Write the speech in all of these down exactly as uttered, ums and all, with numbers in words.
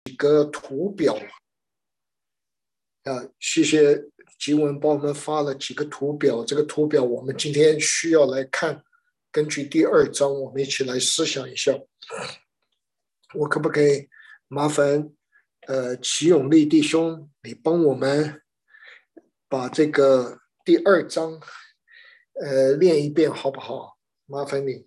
几个图表啊，谢谢吉文帮我们发了几个图表，这个图表我们今天需要来看，根据第二章，我们一起来思想一下。我可不可以麻烦呃齐永利弟兄，你帮我们把这个第二章呃练一遍好不好？麻烦你。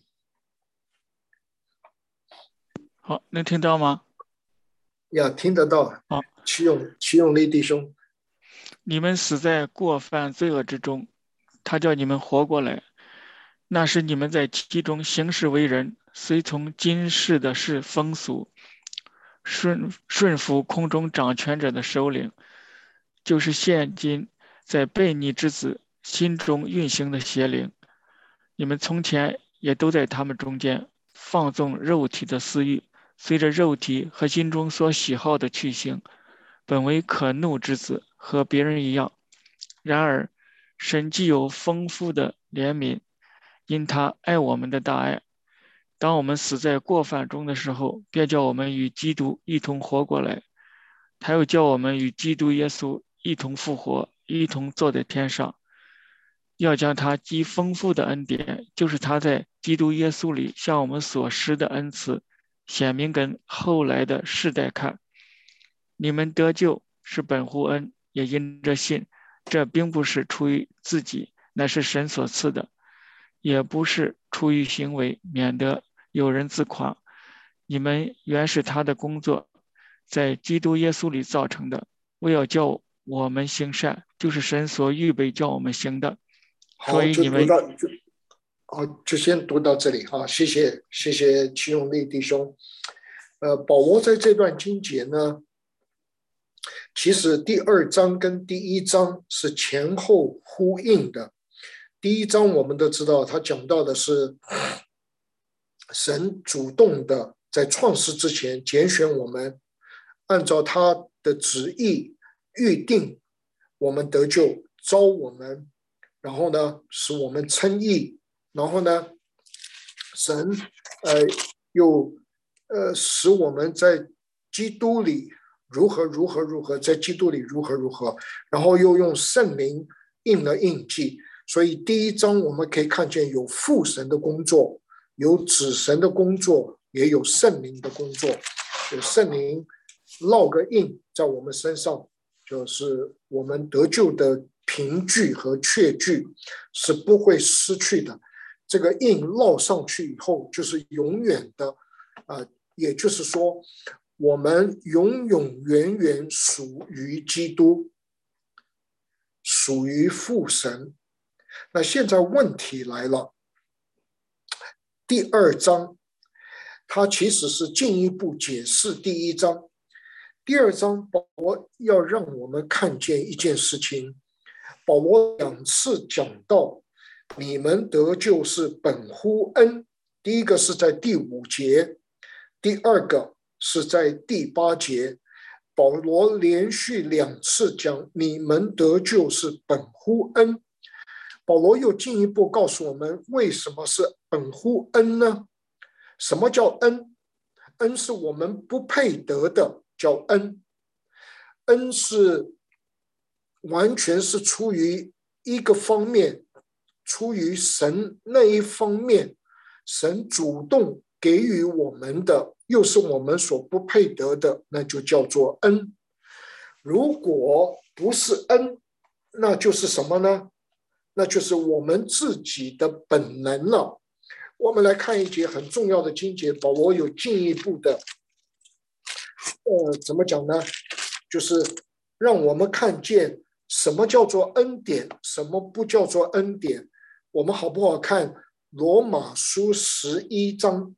好，能听到吗？ 呀，听得到。 好， 齐永齐永利弟兄， 你们死在过犯罪恶之中，他叫你们活过来。那是你们在其中行事为人，随从今世的事风俗，顺顺服空中掌权者的首领，就是现今在悖逆之子心中运行的邪灵。你们从前也都在他们中间放纵肉体的私欲，随着肉体和心中所喜好的去行，本为可怒之子，和别人一样。然而，神既有丰富的怜悯，因他爱我们的大爱，当我们死在过犯中的时候，便叫我们与基督一同活过来。他又叫我们与基督耶稣一同复活，一同坐在天上。要将他极丰富的恩典，就是他在基督耶稣里向我们所施的恩赐，显明跟后来的世代看。你们得救是本乎恩，也因着信。这并不是出于自己，乃是神所赐的；也不是出于行为，免得有人自夸。你们原是他的工作，在基督耶稣里造成的，为要叫我们行善，就是神所预备叫我们行的。所好， 以你们就读到就好，就先读到这里哈。谢谢谢谢齐永利弟兄。呃，保罗在这段经节呢，其实第二章跟第一章是前后呼应的。第一章我们都知道，他讲到的是神主动的在创世之前拣选我们，按照他的旨意预定我们得救，招我们，然后呢使我们称义，然后呢神呃又呃使我们在基督里如何如何如何，在基督里如何如何，然后又用圣灵印了印记。所以第一章我们可以看见有父神的工作，有子神的工作，也有圣灵的工作。有圣灵烙个印在我们身上，就是我们得救的凭据和确据是不会失去的。这个印烙上去以后，就是永远的，呃，也就是说，我们永永远远属于基督，属于父神。那现在问题来了，第二章它其实是进一步解释第一章。第二章保罗要让我们看见一件事情，保罗两次讲到你们得救是本乎恩，第一个是在第五节，第二个是在第八节。保罗连续两次讲你们得救是本乎恩。保罗又进一步告诉我们，为什么是本乎恩呢？什么叫恩？恩是我们不配得的，叫恩。恩是完全是出于一个方面，出于神那一方面，神主动给予我们的，又是我们所不配得的，那就叫做恩。如果不是恩，那就是什么呢？那就是我们自己的本能了。我们来看一节很重要的经节，保罗有进一步的，呃，怎么讲呢？就是让我们看见什么叫做恩典，什么不叫做恩典。我们好不好看罗马书十一章？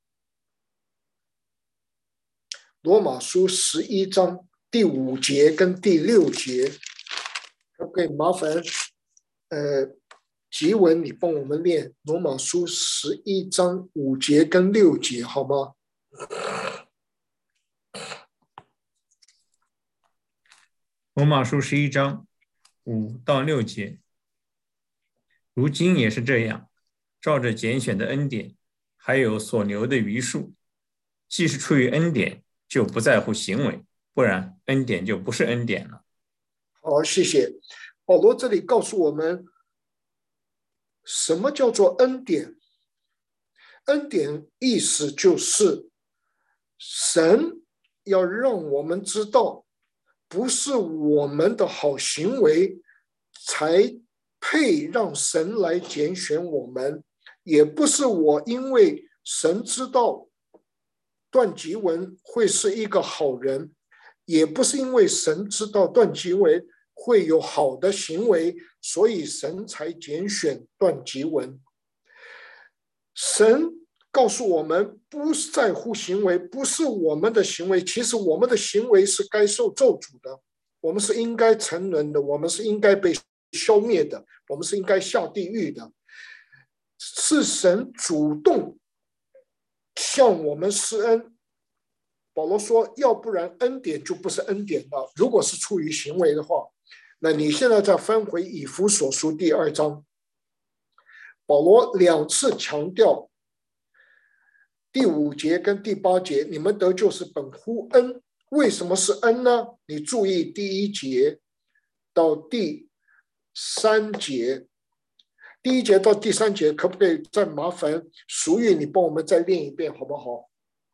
罗马书十一章第五节跟第六节，可不可以麻烦呃，吉文，你帮我们念罗马书十一章五节跟六节，好吗？ 罗马书十一章五到六节，如今也是这样，照着拣选的恩典，还有所留的余数，既是出于恩典， 就不在乎行为，不然恩典就不是恩典了。 好，谢谢。保罗这里告诉我们，什么叫做恩典？恩典意思就是神要让我们知道，不是我们的好行为才配让神来拣选我们，也不是我因为神知道段吉文会是一个好人，也不是因为神知道段吉文会有好的行为，所以神才拣选段吉文。神告诉我们，不是在乎行为，不是我们的行为，其实我们的行为是该受咒诅的，我们是应该沉沦的，我们是应该被消灭的，我们是应该下地狱的。是神主动向我们施恩。保罗说，要不然恩典就不是恩典了。如果是出于行为的话，那你现在再翻回以弗所书第二章，保罗两次强调第五节跟第八节，你们得救是本乎恩。为什么是恩呢？你注意第一节到第三节，第一节到第三节，可不可以再麻烦淑玉你帮我们再练一遍好不好？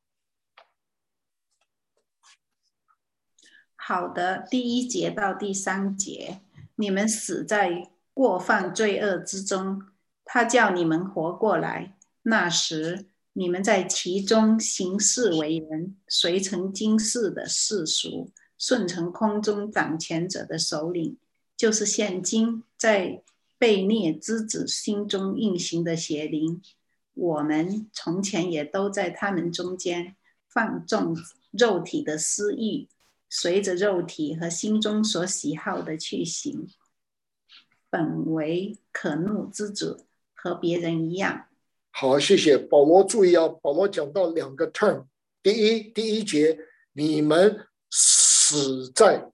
好的，第一节到第三节，你们死在过犯罪恶之中，他叫你们活过来。那时你们在其中行事为人，随从今世的世俗，顺从空中掌权者的首领，就是现今在悖逆之子心中运行的邪灵。我们从前也都在他们中间放纵肉体的私欲，随着肉体和心中所喜好的去行，本为可怒之子，和别人一样。 好，谢谢保罗。注意啊，保罗讲到两个 term。第一，第一节，你们死在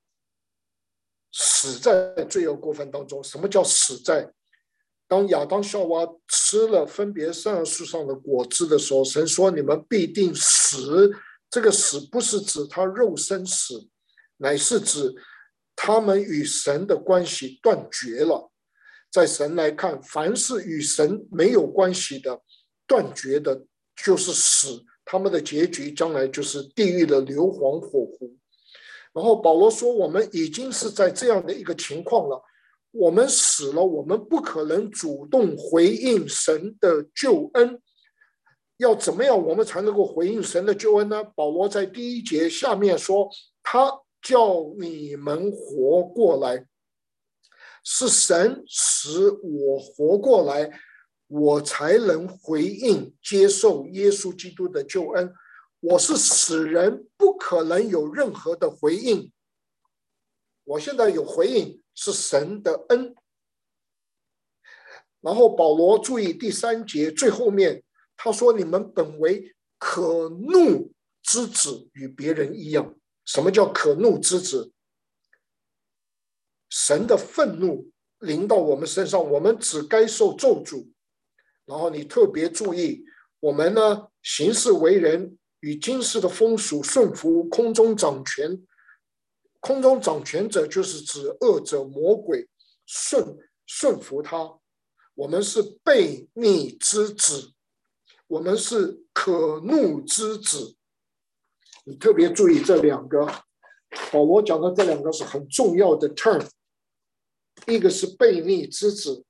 死在罪恶过犯当中。什么叫死在？当亚当夏娃吃了分别善恶树上的果子的时候，神说你们必定死。这个死不是指他肉身死，乃是指他们与神的关系断绝了。在神来看，凡是与神没有关系的断绝的就是死，他们的结局将来就是地狱的硫磺火湖。然后保罗说，我们已经是在这样的一个情况了，我们死了，我们不可能主动回应神的救恩。要怎么样我们才能够回应神的救恩呢？保罗在第一节下面说，他叫你们活过来，是神使我活过来，我才能回应接受耶稣基督的救恩。我是死人，不可能有任何的回应。我现在有回应，是神的恩。然后保罗注意第三节最后面，他说你们本为可怒之子，与别人一样。什么叫可怒之子？神的愤怒临到我们身上，我们只该受咒诅。然后你特别注意，我们呢行事为人与今世的风俗顺服空中掌权，空中掌权者就是指恶者魔鬼，顺顺服他。我们是悖逆之子，我们是可怒之子。你特别注意这两个，保罗讲的这两个是很重要的 term， 一个是悖逆之子，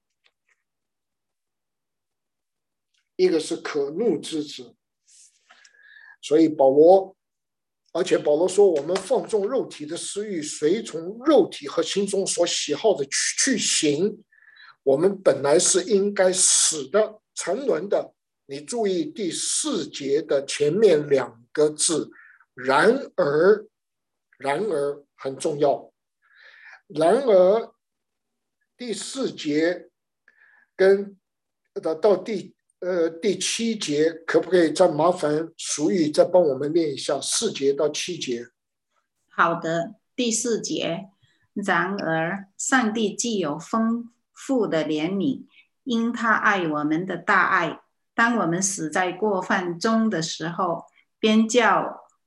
一个是可怒之子。所以保罗，而且保罗说，我们放纵肉体的私欲，随从肉体和心中所喜好的去行，我们本来是应该死的、沉沦的。你注意第四节的前面两个字，然而，然而很重要。然而第四节跟到第呃第七节，可不可以再麻烦淑玉再帮我们念一下四节到七节？ 好的，第四节，然而上帝既有丰富的怜悯，因他爱我们的大爱，当我们死在过犯中的时候，便叫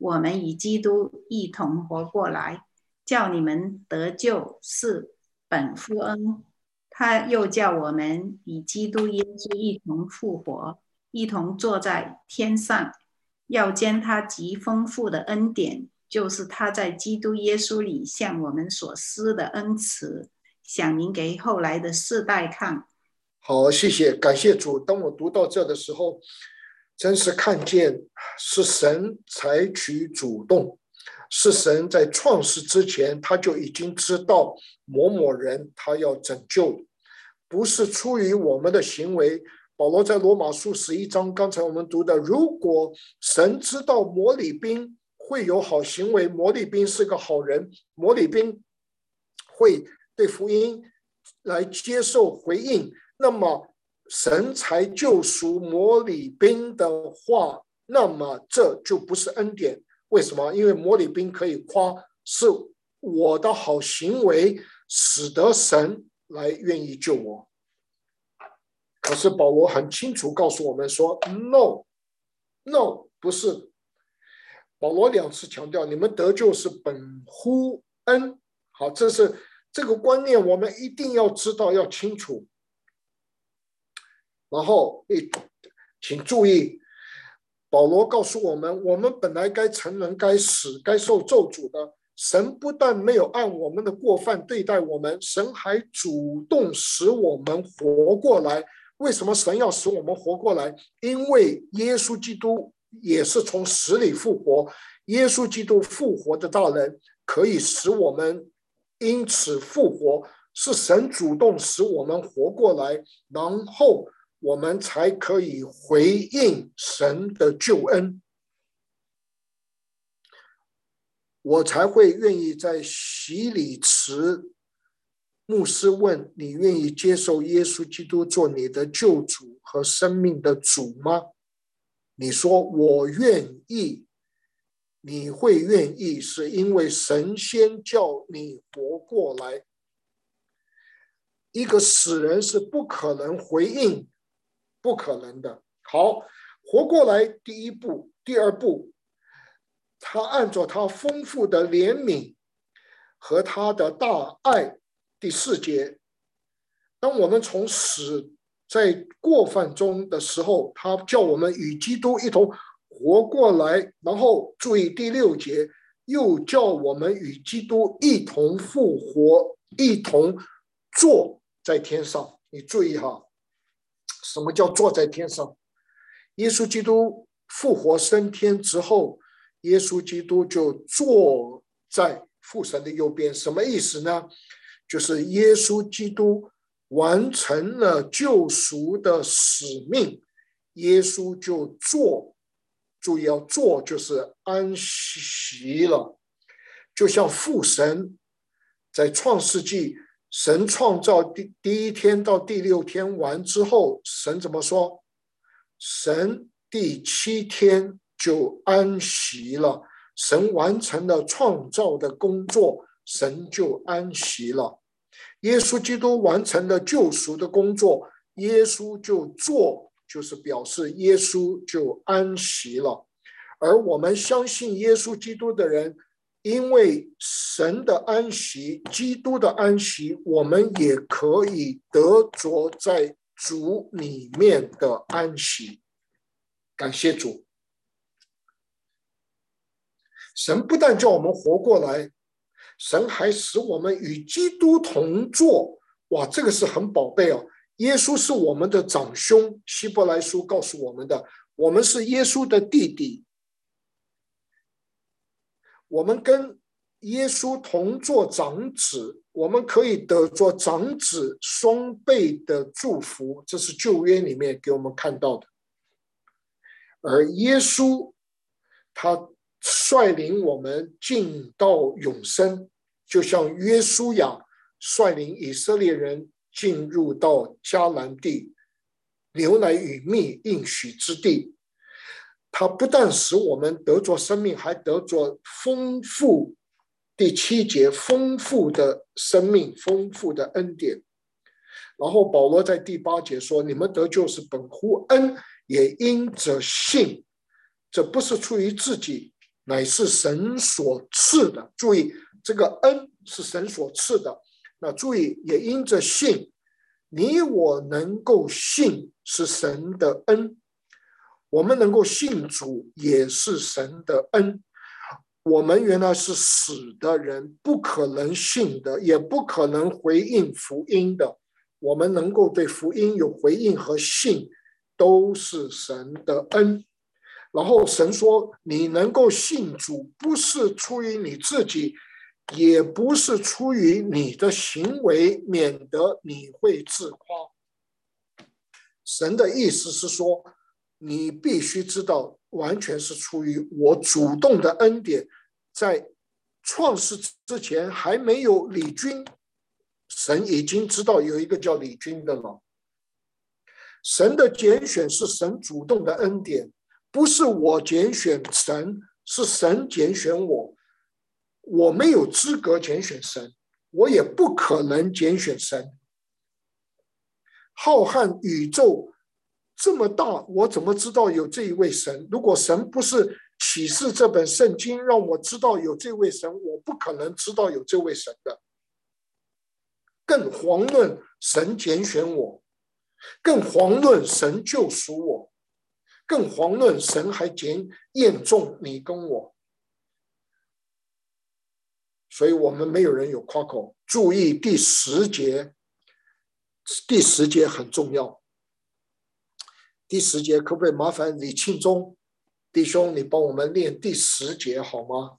我们与基督一同活过来，叫你们得救是本乎恩。他又叫我们与基督耶稣一同复活，一同坐在天上，要将他极丰富的恩典，就是他在基督耶稣里向我们所施的恩慈，显明给后来的世代看。 好，谢谢，感谢主。当我读到这的时候，真是看见是神采取主动，是神在创世之前他就已经知道某某人他要拯救，不是出于我们的行为。保罗在罗马书十一章刚才我们读的，如果神知道摩利宾会有好行为，摩利宾是个好人，摩利宾会对福音来接受回应，那么神才救赎摩利宾的话，那么这就不是恩典。为什么？因为摩利宾可以夸，是我的好行为使得神来愿意救我。可是保罗很清楚告诉我们说 no no 不是。保罗两次强调，你们得救是本乎恩。好，这是这个观念我们一定要知道，要清楚。然后请注意，保罗告诉我们，我们本来该沉沦、该死、该受咒诅的，神不但没有按我们的过犯对待我们，神还主动使我们活过来。为什么神要使我们活过来？因为耶稣基督也是从死里复活，耶稣基督复活的大能可以使我们因此复活，是神主动使我们活过来，然后我们才可以回应神的救恩，我才会愿意在洗礼池，牧师问你愿意接受耶稣基督做你的救主和生命的主吗？你说我愿意，你会愿意是因为神先叫你活过来。一个死人是不可能回应，不可能的。好，活过来第一步，第二步，他按照他丰富的怜悯和他的大爱，第四节，当我们从死在过犯中的时候，他叫我们与基督一同活过来，然后注意第六节，又叫我们与基督一同复活，一同坐在天上。你注意哈，什么叫坐在天上？耶稣基督复活升天之后，耶稣基督就坐在父神的右边。什么意思呢？就是耶稣基督完成了救赎的使命，耶稣就坐，注意要坐就是安息了。就像父神在创世纪，神创造第第一天到第六天完之后，神怎么说？神第七天就安息了，神完成了创造的工作，神就安息了。耶稣基督完成了救赎的工作，耶稣就坐，就是表示耶稣就安息了。而我们相信耶稣基督的人，因为神的安息，基督的安息，我们也可以得着在主里面的安息。感谢主，神不但叫我们活过来，神还使我们与基督同坐。哇，这个是很宝贝哦。耶稣是我们的长兄，希伯来书告诉我们的，我们是耶稣的弟弟，我们跟耶稣同做长子，我们可以得着长子双倍的祝福，这是旧约里面给我们看到的。而耶稣他率领我们进到永生，就像约书亚率领以色列人进入到迦南地，牛奶与蜜应许之地。他不但使我们得着生命，还得着丰富，第七节，丰富的生命，丰富的恩典。然后保罗在第八节说，你们得救是本乎恩，也因着信，这不是出于自己， 乃是神所赐的。注意，这个恩是神所赐的。那注意，也因着信，你我能够信是神的恩，我们能够信主也是神的恩。我们原来是死的人，不可能信的，也不可能回应福音的。我们能够对福音有回应和信，都是神的恩。然后神说，你能够信主，不是出于你自己，也不是出于你的行为，免得你会自夸。神的意思是说，你必须知道，完全是出于我主动的恩典。在创世之前还没有李军，神已经知道有一个叫李军的了。神的拣选是神主动的恩典，不是我拣选神，是神拣选我。我没有资格拣选神，我也不可能拣选神。浩瀚宇宙这么大，我怎么知道有这一位神？如果神不是启示这本圣经让我知道有这位神，我不可能知道有这位神的。更遑论神拣选我，更遑论神救赎我，更遑论神还拣验中你跟我。所以我们没有人有夸口。注意第十节，第十节很重要。第十节可不可以麻烦李庆忠弟兄，你帮我们念第十节好吗？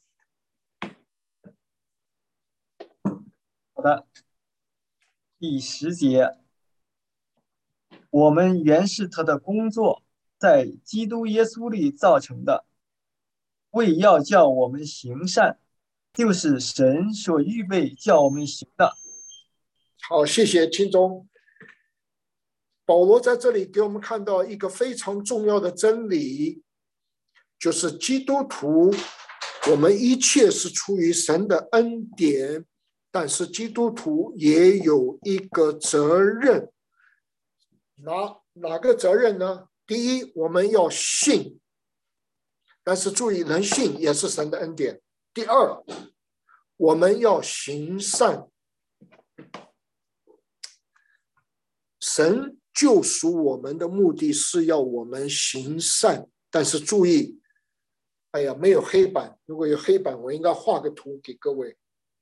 好的，第十节，我们原是他的工作，在基督耶稣里造成的，为要叫我们行善，就是神所预备叫我们行的。 好，谢谢庆忠。保罗在这里给我们看到一个非常重要的真理，就是基督徒，我们一切是出于神的恩典，但是基督徒也有一个责任。哪哪个责任呢？第一，我们要信，但是注意，能信也是神的恩典。第二，我们要行善。神救赎我们的目的是要我们行善，但是注意，哎呀，没有黑板，如果有黑板，我应该画个图给各位。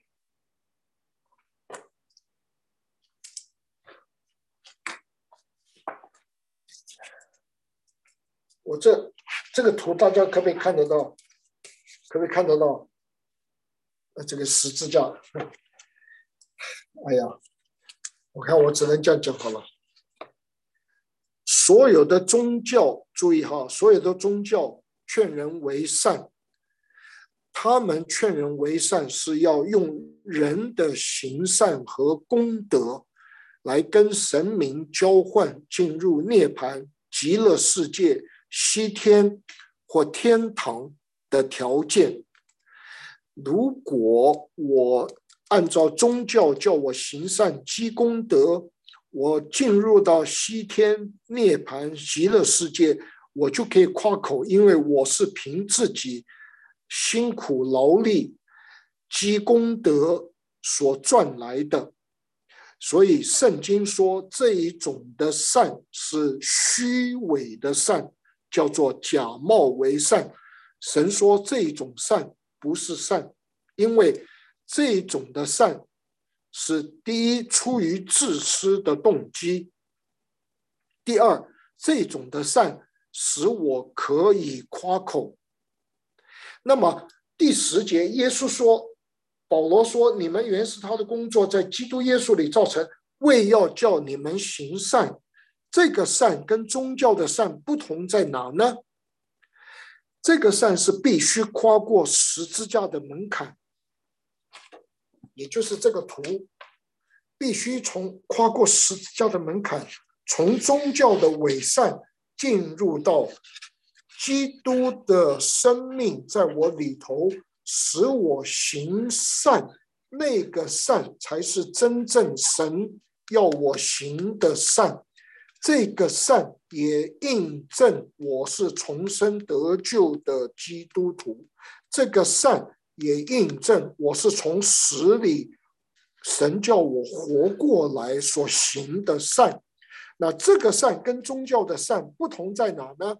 我这这个图大家可不可以看得到？可不可以看得到？呃，这个十字架，哎呀，我看我只能这样讲好了。所有的宗教，注意哈，所有的宗教劝人为善，他们劝人为善是要用人的行善和功德来跟神明交换，进入涅槃、极乐世界、西天或天堂的条件。如果我按照宗教叫我行善积功德，我进入到西天涅槃极乐世界，我就可以夸口，因为我是凭自己辛苦劳力积功德所赚来的。所以圣经说这一种的善是虚伪的善，叫做假冒为善。神说这一种善不是善，因为这一种的善是第一出于自私的动机，第二这种的善使我可以夸口。那么第十节耶稣说，保罗说，你们原是他的工作，在基督耶稣里造成，为要叫你们行善。这个善跟宗教的善不同在哪呢？这个善是必须跨过十字架的门槛，也就是这个图，必须从跨过十字架的门槛，从宗教的伪善进入到基督的生命在我里头，使我行善，那个善才是真正神要我行的善。 这个善也印证我是重生得救的基督徒，这个善也印证我是从死里神叫我活过来所行的善。那这个善跟宗教的善不同在哪呢？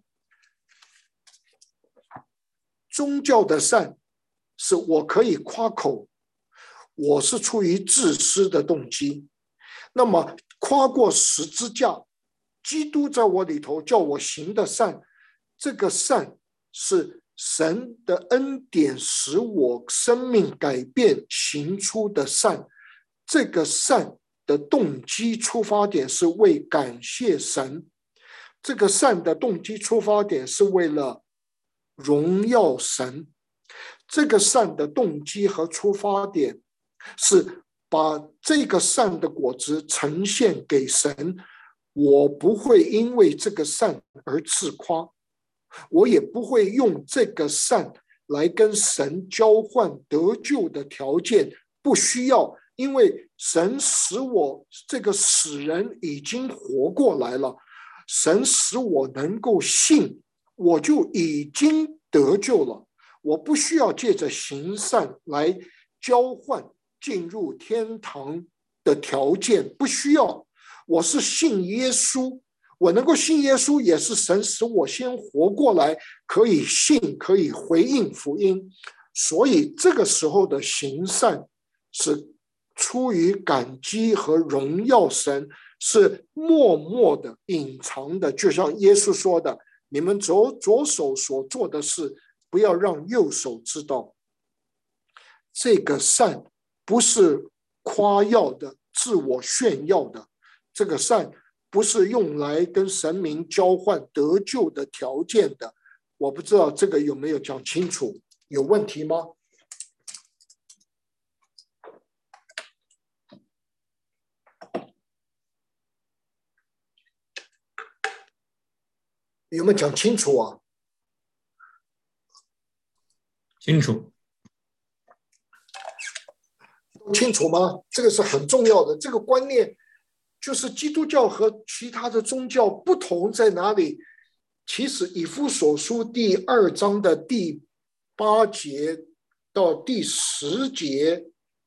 宗教的善是我可以夸口，我是出于自私的动机，那么跨过十字架，基督在我里头叫我行的善，这个善是神的恩典使我生命改变行出的善，这个善的动机出发点是为感谢神，这个善的动机出发点是为了荣耀神，这个善的动机和出发点是把这个善的果子呈现给神。我不会因为这个善而自夸，我也不会用这个善来跟神交换得救的条件，不需要，因为神使我这个死人已经活过来了，神使我能够信，我就已经得救了，我不需要借着行善来交换进入天堂的条件，不需要。我是信耶稣，我能够信耶稣也是神使我先活过来，可以信，可以回应福音。所以这个时候的行善是出于感激和荣耀神，是默默的隐藏的，就像耶稣说的，你们左左手所做的事不要让右手知道。这个善不是夸耀的，自我炫耀的，这个善不是用来跟神明交换得救的条件的。我不知道这个有没有讲清楚，有问题吗？有没有讲清楚啊？ 清楚。 清楚吗？这个是很重要的。这个观念就是基督教和其他的宗教不同在哪里？其实以弗所书第二章的第八节到第十节，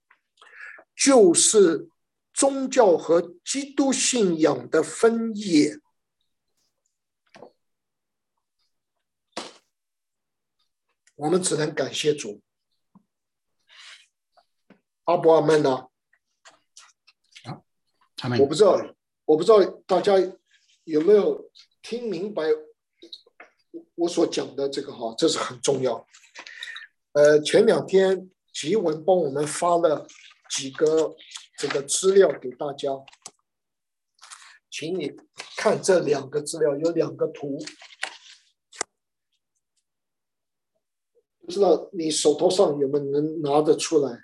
就是宗教和基督信仰的分野。我们只能感谢主。阿伯阿们呢？我不知道，我不知道大家有没有听明白我所讲的这个哈，这是很重要。呃，前两天吉文帮我们发了几个这个资料给大家，请你看这两个资料，有两个图，不知道你手头上有没有能拿得出来？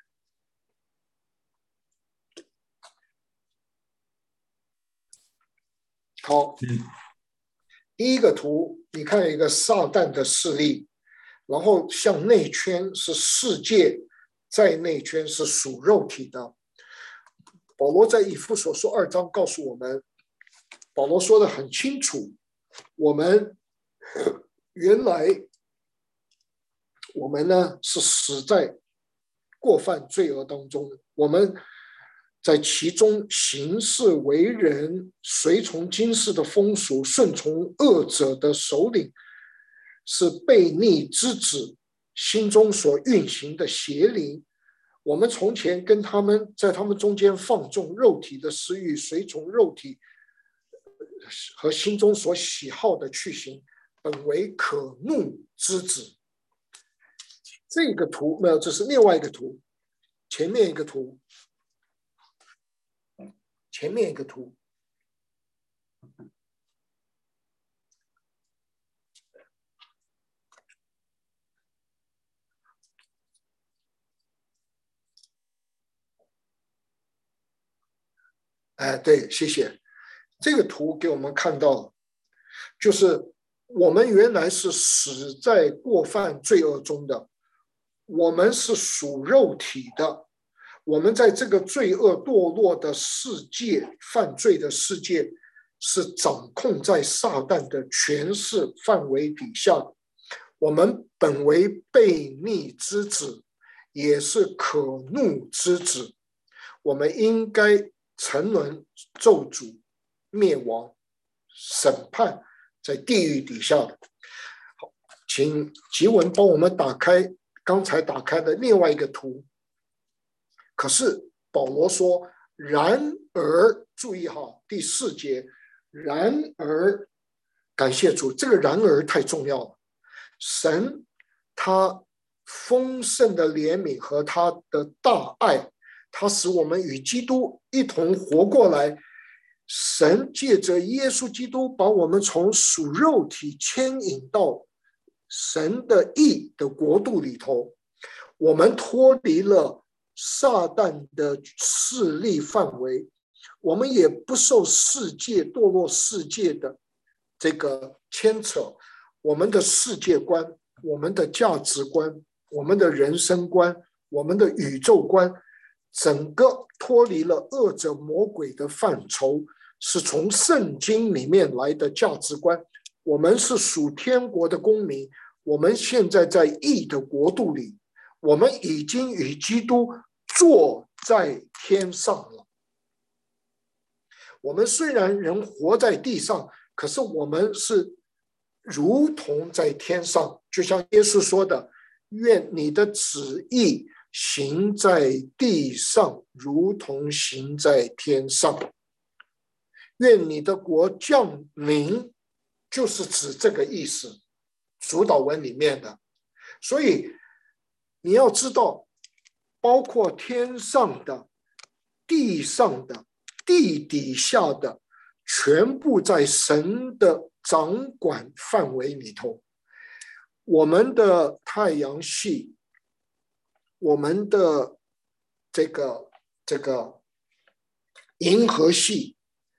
好，第一个图，你看一个撒旦的势力，然后向内圈是世界，在内圈是属肉体的。保罗在以弗所书二章告诉我们，保罗说得很清楚，我们原来我们呢是死在过犯罪恶当中，我们在其中行事为人，随从今世的风俗，顺从恶者的首领，是悖逆之子，心中所运行的邪灵。我们从前跟他们在他们中间放纵肉体的私欲，随从肉体和心中所喜好的去行，本为可怒之子。这个图没有，这是另外一个图，前面一个图。前面一个图，哎，对，谢谢。这个图给我们看到，就是我们原来是死在过犯罪恶中的，我们是属肉体的。我们在这个罪恶堕落的世界，犯罪的世界， 是掌控在撒旦的权势范围底下的。我们本为悖逆之子，也是可怒之子，我们应该沉沦咒诅、灭亡、审判在地狱底下的。好，请吉文帮我们打开刚才打开的另外一个图。可是保罗说，然而注意哈，第四节，然而感谢主，这个然而太重要了。神他丰盛的怜悯和他的大爱，他使我们与基督一同活过来。神借着耶稣基督把我们从属肉体牵引到神的义的国度里头，我们脱离了撒旦的势力范围，我们也不受世界堕落世界的这个牵扯，我们的世界观、我们的价值观、我们的人生观、我们的宇宙观，整个脱离了恶者魔鬼的范畴，是从圣经里面来的价值观。我们是属天国的公民，我们现在在义的国度里，我们已经与基督坐在天上了。我们虽然人活在地上，可是我们是如同在天上，就像耶稣说的，愿你的旨意行在地上，如同行在天上。愿你的国降临，就是指这个意思，主导文里面的。所以你要知道，包括天上的、地上的、地底下的，全部在神的掌管范围里头。我们的太阳系，我们的这个这个银河系，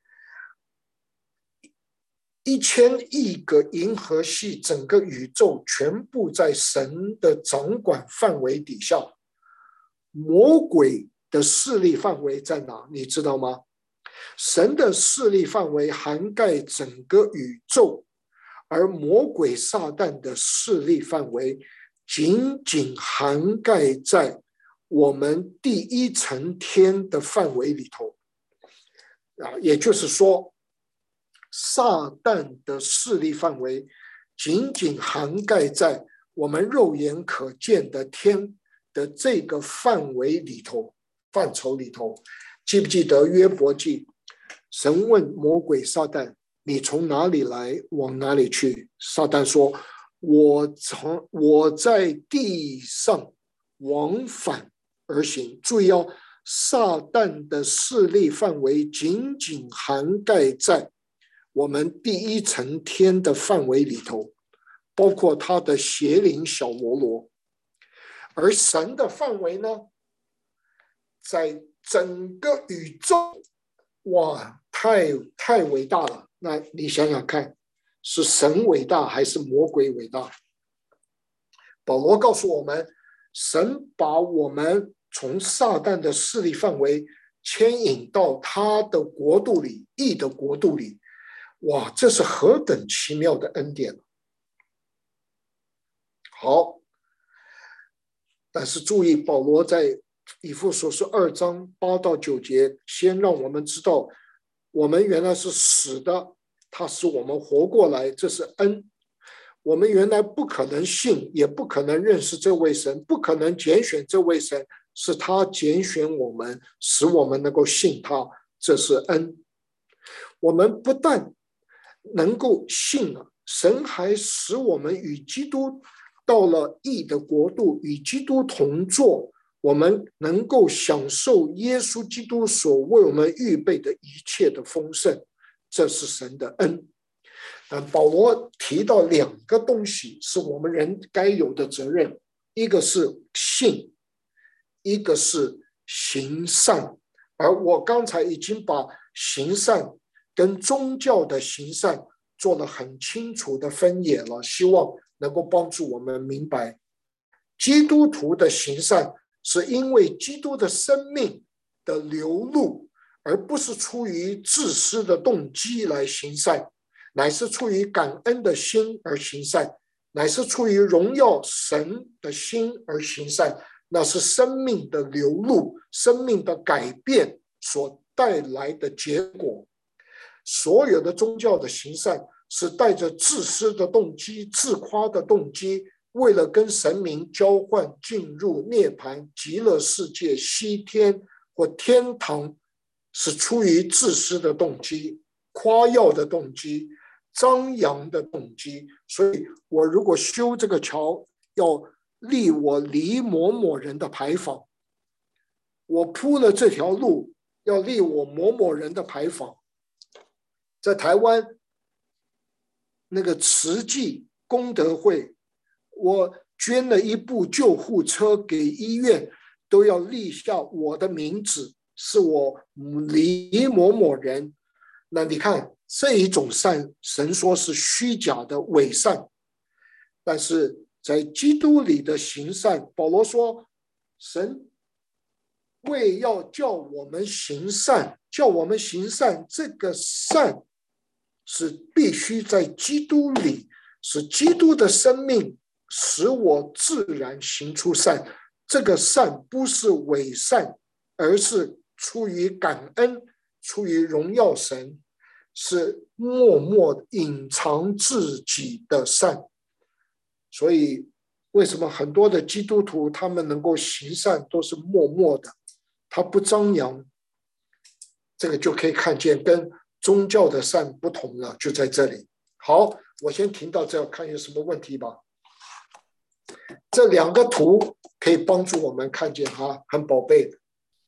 一千亿个银河系，整个宇宙全部在神的掌管范围底下。魔鬼的势力范围在哪？你知道吗？神的势力范围涵盖整个宇宙，而魔鬼撒旦的势力范围仅仅涵盖在我们第一层天的范围里头。也就是说，撒旦的势力范围仅仅涵盖在我们肉眼可见的天的这个范围里头、范畴里头。记不记得约伯记？神问魔鬼撒旦：“你从哪里来，往哪里去？”撒旦说：“我从我在地上往返而行。”注意哦，撒旦的势力范围仅仅涵盖在我们第一层天的范围里头，包括他的邪灵小喽啰。而神的范围呢，在整个宇宙，哇，太太伟大了。那你想想看，是神伟大还是魔鬼伟大？保罗告诉我们，神把我们从撒旦的势力范围牵引到他的国度里，义的国度里。哇，这是何等奇妙的恩典！好，但是注意，保罗在以弗所书二章八到九节，先让我们知道，我们原来是死的，他使我们活过来，这是恩。我们原来不可能信，也不可能认识这位神，不可能拣选这位神，是他拣选我们，使我们能够信他，这是恩。我们不但能够信了，神还使我们与基督到了义的国度，与基督同坐，我们能够享受耶稣基督所为我们预备的一切的丰盛，这是神的恩。保罗提到两个东西是我们人该有的责任，一个是信，一个是行善。而我刚才已经把行善跟宗教的行善做了很清楚的分野了，希望能够帮助我们明白，基督徒的行善是因为基督的生命的流露而不是出于自私的动机来行善，乃是出于感恩的心而行善，乃是出于荣耀神的心而行善，那是生命的流露，生命的改变所带来的结果。所有的宗教的行善是带着自私的动机、自夸的动机，为了跟神明交换，进入涅槃、极乐世界、西天或天堂，是出于自私的动机、夸耀的动机、张扬的动机。所以我如果修这个桥，要立我离某某人的牌坊，我铺了这条路，要立我某某人的牌坊。在台湾那个慈济功德会，我捐了一部救护车给医院，都要立下我的名字，是我李某某人。那你看这一种善，神说是虚假的伪善，但是在基督里的行善，保罗说神为要叫我们行善，叫我们行善，这个善是必须在基督里，是基督的生命使我自然行出善。这个善不是伪善，而是出于感恩，出于荣耀神，是默默隐藏自己的善。所以为什么很多的基督徒他们能够行善都是默默的，他不张扬，这个就可以看见跟宗教的善不同了，就在这里。好，我先停到这，看有什么问题吧。这两个图可以帮助我们看见哈，很宝贝的。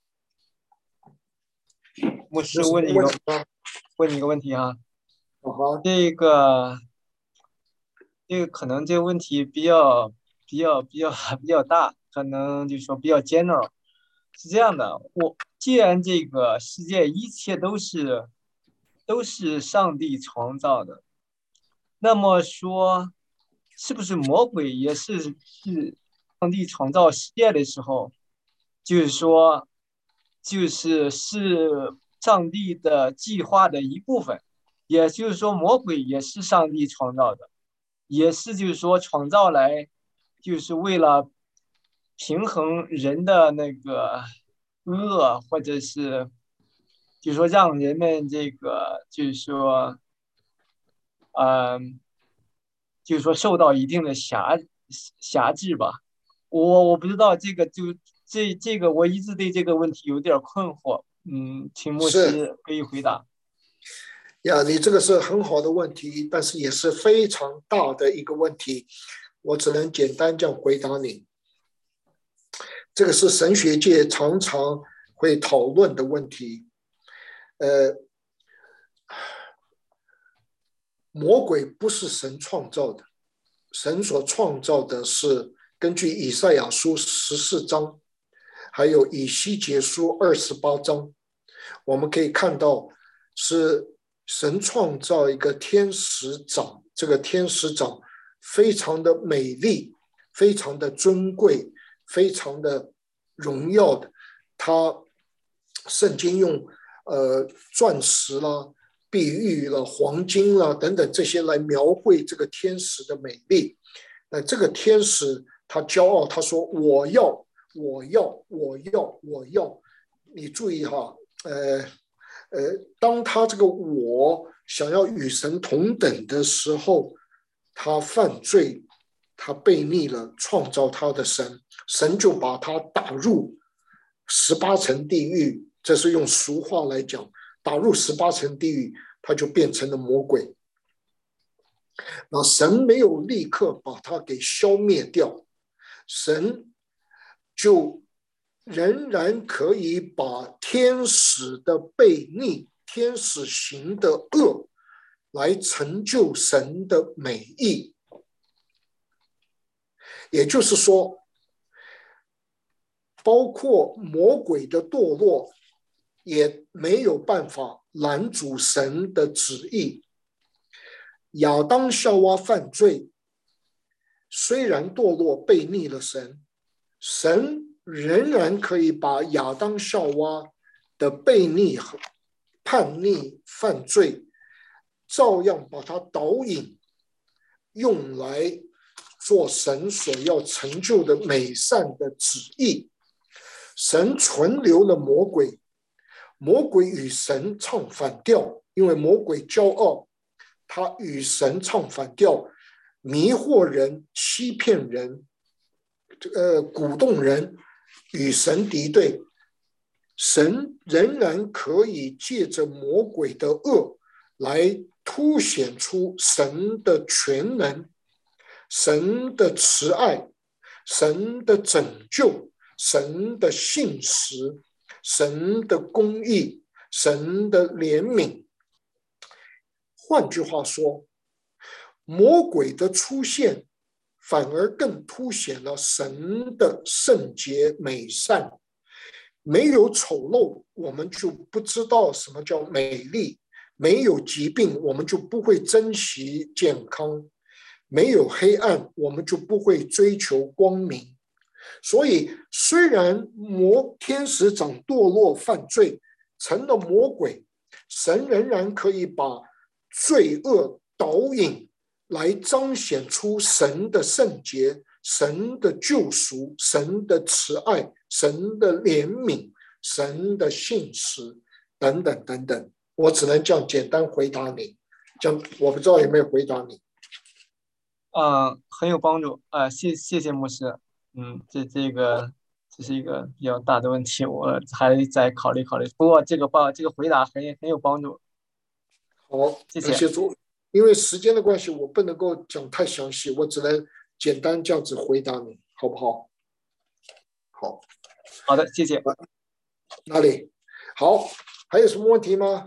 牧师问你一个问你一个问题哈， 好， 这个这个可能这个问题比较比较比较比较大，可能就说比较 general。是这样的，我既然这个世界一切都是都是上帝创造的，那么说是不是魔鬼也是是上帝创造世界的时候，就是说就是是上帝的计划的一部分，也就是说魔鬼也是上帝创造的，也是就是说创造来就是为了平衡人的那个恶，或者是就是说让人们这个就是说嗯、呃，就是说受到一定的辖辖制吧。我我不知道这个就这这个我一直对这个问题有点困惑，嗯，请牧师可以回答。 呀，你这个是很好的问题，但是也是非常大的一个问题，我只能简单这样回答你。这个是神学界常常会讨论的问题。呃，魔鬼不是神创造的，神所创造的是根据以赛亚书十四章，还有以西结书二十八章，我们可以看到是神创造一个天使长，这个天使长非常的美丽，非常的尊贵，非常的荣耀的。他圣经用呃钻石啦、碧玉了、黄金了等等这些来描绘这个天使的美丽。那这个天使他骄傲，他说我要我要我要我要。你注意哈，呃呃，当他这个我想要与神同等的时候，他犯罪，他悖逆了创造他的神，神就把他打入十八层地狱。这是用俗话来讲，打入十八层地狱，他就变成了魔鬼。那神没有立刻把他给消灭掉，神就仍然可以把天使的悖逆、天使行的恶来成就神的美意。也就是说，包括魔鬼的堕落也没有办法拦阻神的旨意。亚当夏娃犯罪，虽然堕落悖逆了神，神仍然可以把亚当夏娃的悖逆、叛逆、犯罪，照样把它导引，用来做神所要成就的美善的旨意。神存留了魔鬼，魔鬼与神唱反调，因为魔鬼骄傲，他与神唱反调，迷惑人、欺骗人，呃，鼓动人与神敌对。神仍然可以借着魔鬼的恶来凸显出神的全能、神的慈爱、神的拯救、神的信实、神的公义、神的怜悯。换句话说，魔鬼的出现反而更凸显了神的圣洁美善。没有丑陋，我们就不知道什么叫美丽；没有疾病，我们就不会珍惜健康；没有黑暗，我们就不会追求光明。所以，虽然魔天使长堕落犯罪，成了魔鬼，神仍然可以把罪恶导引来彰显出神的圣洁、神的救赎、神的慈爱、神的怜悯、神的信实等等等等。我只能这样简单回答你，这样我不知道有没有回答你。 嗯，很有帮助啊、呃，谢谢谢牧师。嗯，这这个这是一个比较大的问题，我还在考虑考虑。不过这个帮这个回答很很有帮助。 好， 谢谢。 谢主。因为时间的关系，我不能够讲太详细，我只能简单这样子回答你，好不好？好， 好的，谢谢。 哪里？好，还有什么问题吗？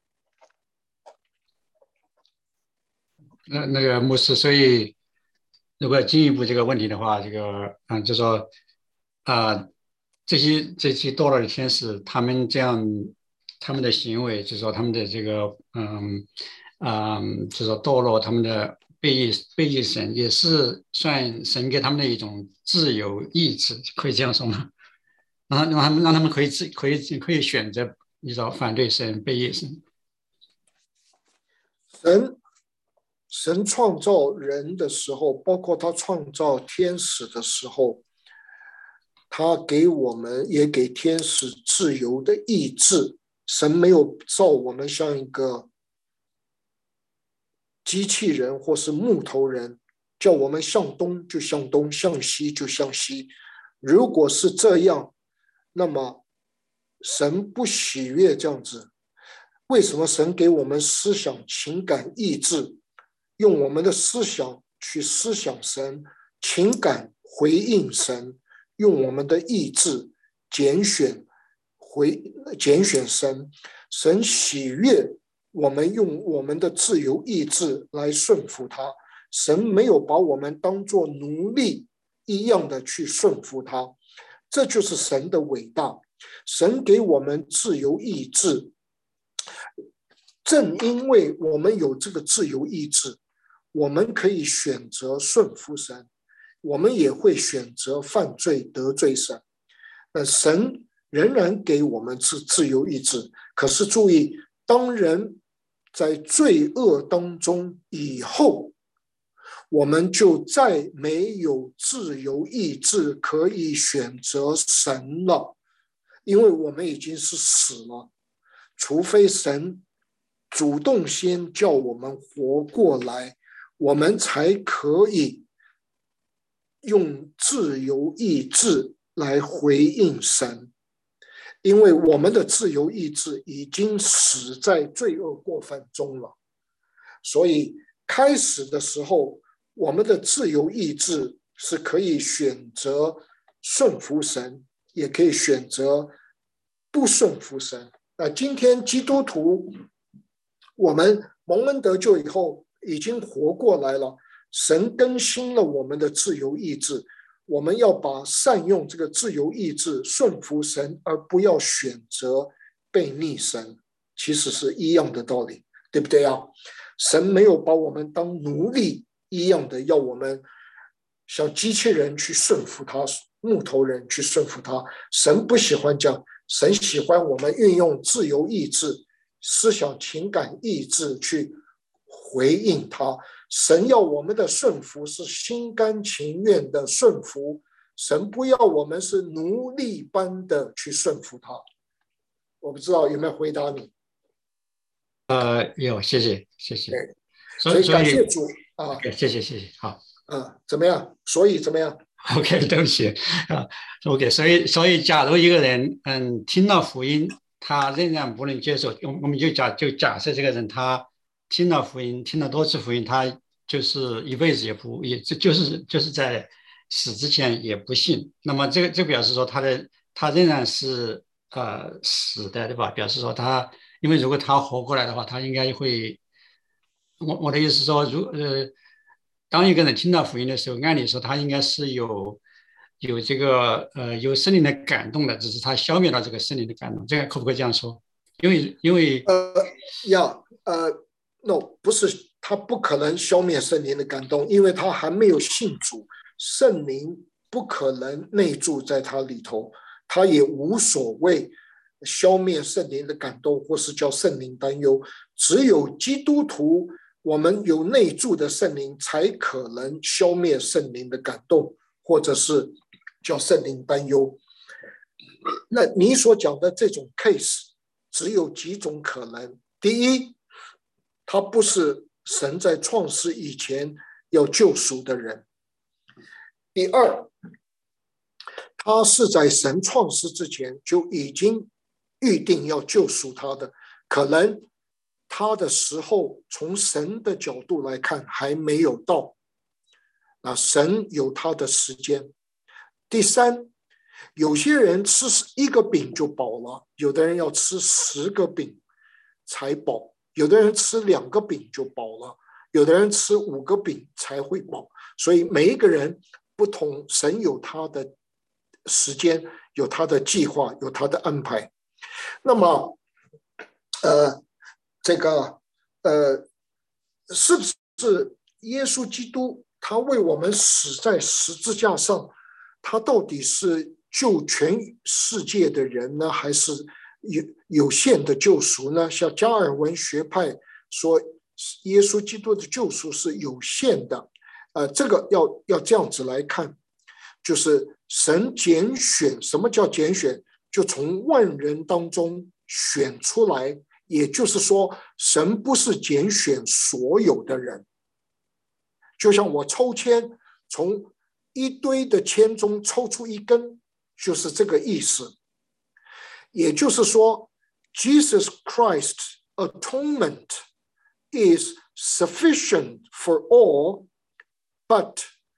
那那个牧师，所以如果进一步这个问题的话，这个嗯，就说啊、呃，这些这些堕落的天使，他们这样他们的行为，就是说他们的这个嗯嗯，就是说堕落，他们的背逆背逆神，也是算神给他们的一种自由意志，可以这样说吗？让让他们让他们可以自可以可以选择，你知道反对神背逆神。 神神创造人的时候，包括他创造天使的时候，他给我们也给天使自由的意志。神没有造我们像一个机器人或是木头人，叫我们向东就向东，向西就向西。如果是这样，那么神不喜悦这样子。为什么神给我们思想、情感、意志，用我们的思想去思想神，情感回应神，用我们的意志拣选回拣选神？神喜悦我们用我们的自由意志来顺服他。神没有把我们当作奴隶一样的去顺服他，这就是神的伟大。神给我们自由意志，正因为我们有这个自由意志，我们可以选择顺服神，我们也会选择犯罪得罪神。呃，神仍然给我们自自由意志，可是注意，当人在罪恶当中以后，我们就再没有自由意志可以选择神了，因为我们已经是死了。除非神主动先叫我们活过来，我们才可以用自由意志来回应神。因为我们的自由意志已经死在罪恶过犯中了，所以开始的时候，我们的自由意志是可以选择顺服神，也可以选择不顺服神。那今天基督徒，我们蒙恩得救以后，已经活过来了，神更新了我们的自由意志。我们要把善用这个自由意志顺服神，而不要选择背逆神，其实是一样的道理，对不对啊？神没有把我们当奴隶一样的，要我们像机器人去顺服他木头人去顺服他。神不喜欢这样，神喜欢我们运用自由意志、思想、情感、意志去回应他。神要我们的顺服是心甘情愿的顺服，神不要我们是奴隶般的去顺服他。我不知道有没有回答你？ 呃，有，谢谢，谢谢。 所以感谢主啊！ 谢谢，谢谢，好。 啊，怎么样？所以怎么样 ？OK， 对不起啊。OK， 所以，所以，假如一个人嗯听到福音，他仍然不能接受，我们就假就假设这个人他听到福音，听了多次福音，他就是一辈子也不也就是就是在死之前也不信。那么这个这表示说他的他仍然是呃死的，对吧？表示说他，因为如果他活过来的话，他应该会。我我的意思是说，如呃，当一个人听到福音的时候，按理说他应该是有有这个呃有圣灵的感动的，只是他消灭了这个圣灵的感动，这个可不可以这样说？因为因为呃要呃 no 不是，他不可能消灭圣灵的感动，因为他还没有信主，圣灵不可能内住在他里头，他也无所谓消灭圣灵的感动，或是叫圣灵担忧。只有基督徒，我们有内住的圣灵，才可能消灭圣灵的感动，或者是叫圣灵担忧。那你所讲的这种 case 只有几种可能。第一，他不是神在创世以前要救赎的人。第二，他是在神创世之前就已经预定要救赎他的，可能他的时候从神的角度来看还没有到，那神有他的时间。第三，有些人吃一个饼就饱了，有的人要吃十个饼才饱，有的人吃两个饼就饱了，有的人吃五个饼才会饱。所以每一个人不同，神有他的时间，有他的计划，有他的安排。那么呃这个呃是不是耶稣基督他为我们死在十字架上，他到底是救全世界的人呢，还是有有限的救赎呢？像加尔文学派说耶稣基督的救赎是有限的，呃，这个要要这样子来看，就是神拣选。什么叫拣选？就从万人当中选出来，也就是说神不是拣选所有的人，就像我抽签，从一堆的签中抽出一根，就是这个意思。也就是说 Jesus Christ's atonement is sufficient for all, but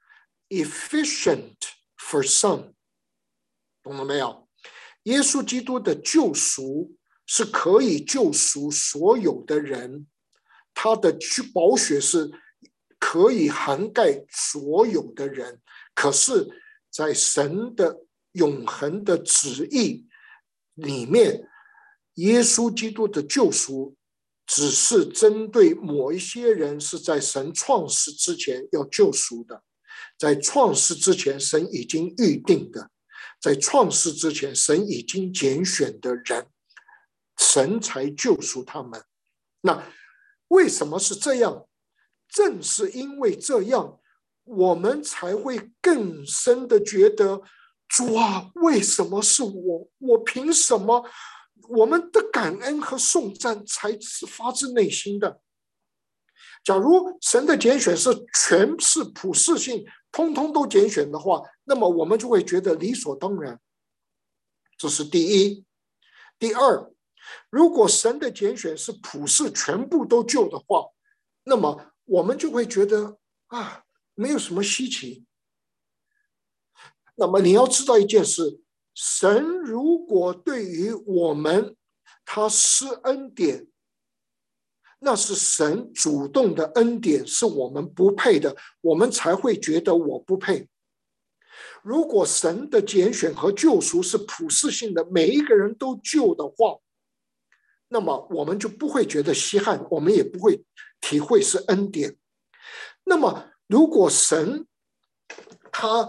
efficient for some。 懂了没有？耶稣基督的救赎是可以救赎所有的人，他的宝血是可以涵盖所有的人，可是在神的永恒的旨意里面，耶稣基督的救赎只是针对某一些人，是在神创世之前要救赎的，在创世之前神已经预定的，在创世之前神已经拣选的人，神才救赎他们。那为什么是这样？正是因为这样，我们才会更深的觉得，主啊，为什么是我？我凭什么？我们的感恩和颂赞才是发自内心的。假如神的拣选是全是普世性，通通都拣选的话，那么我们就会觉得理所当然。这是第一。第二，如果神的拣选是普世全部都救的话，那么我们就会觉得啊，没有什么稀奇。那么你要知道一件事，神如果对于我们他施恩典，那是神主动的恩典，是我们不配的，我们才会觉得我不配。如果神的拣选和救赎是普世性的，每一个人都救的话，那么我们就不会觉得稀罕，我们也不会体会是恩典。那么如果神他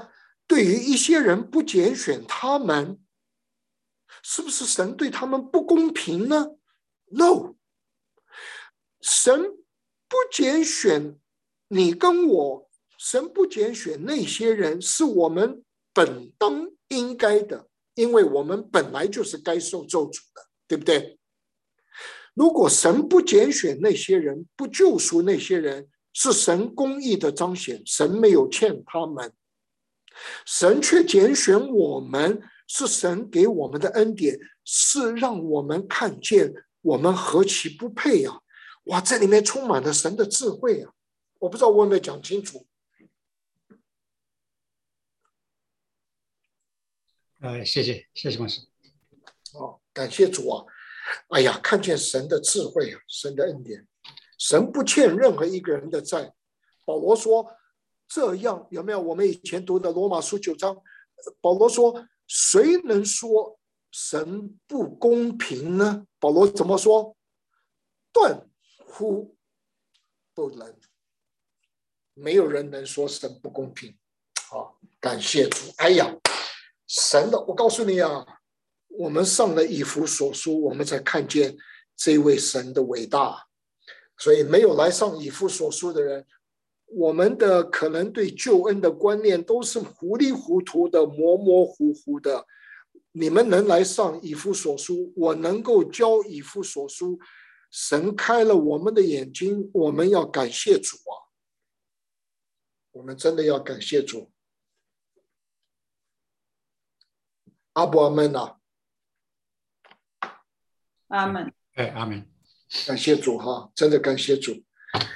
对于一些人不拣选他们，是不是神对他们不公平呢？ No， 神不拣选你跟我，神不拣选那些人，是我们本当应该的，因为我们本来就是该受咒诅的，对不对？如果神不拣选那些人，不救赎那些人，是神公义的彰显，神没有欠他们，神却拣选我们，是神给我们的恩典，是让我们看见我们何其不配啊！哇，这里面充满了神的智慧啊！我不知道我有没有讲清楚。 呃，谢谢，谢谢牧师。 哦，感谢主啊！哎呀，看见神的智慧啊，神的恩典，神不欠任何一个人的债。保罗说，这样有没有？我们以前读的罗马书九章，保罗说，谁能说神不公平呢？保罗怎么说？断乎不能，没有人能说神不公平。好，感谢主！哎呀，神的，我告诉你啊。我们上了以弗所书，我们才看见这位神的伟大。所以没有来上以弗所书的人，我们的可能对救恩的观念都是糊里糊涂的、模模糊糊的。你们能来上以弗所书，我能够教以弗所书，神开了我们的眼睛，我们要感谢主啊！我们真的要感谢主。阿伯阿们啊！ 阿们。 哎，阿们。 感谢主哈，真的感谢主。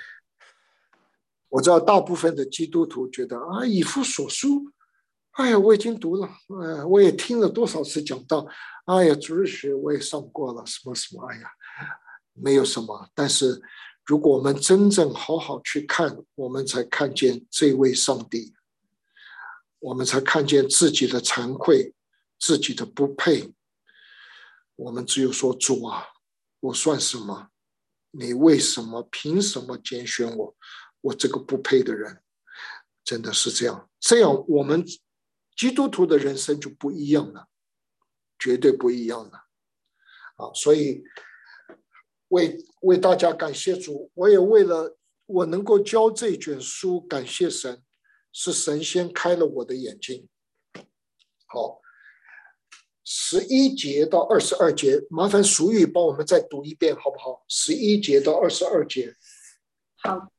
我知道大部分的基督徒觉得啊，以弗所书，哎呀，我已经读了，哎，我也听了多少次讲道，哎呀，主日学我也上过了，什么什么，哎呀，没有什么。但是如果我们真正好好去看，我们才看见这位上帝，我们才看见自己的惭愧，自己的不配。我们只有说，主啊，我算什么？你为什么凭什么拣选我？我这个不配的人。真的是这样，这样我们基督徒的人生就不一样了，绝对不一样了啊！所以为为大家感谢主，我也为了我能够教这卷书感谢神，是神先开了我的眼睛。好，十一节到二十二节，麻烦淑玉帮我们再读一遍好不好？十一节到二十二节。 好。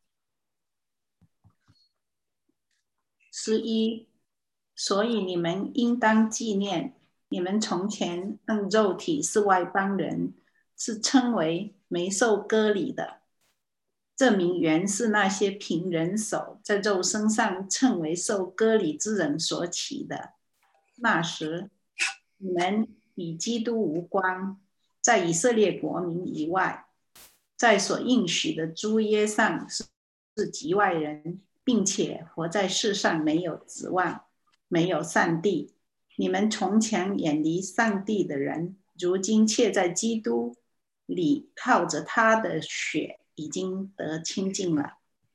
十一，所以你们应当纪念，你们从前按肉体是外邦人，是称为没受割礼的，这名原是那些凭人手在肉身上称为受割礼之人所起的。那时你们与基督无关，在以色列国民以外，在所应许的诸约上是是籍外人，并且活在世上没有指望，没有上帝。你们从前远离上帝的人，如今却在基督里靠着他的血已经得清净了。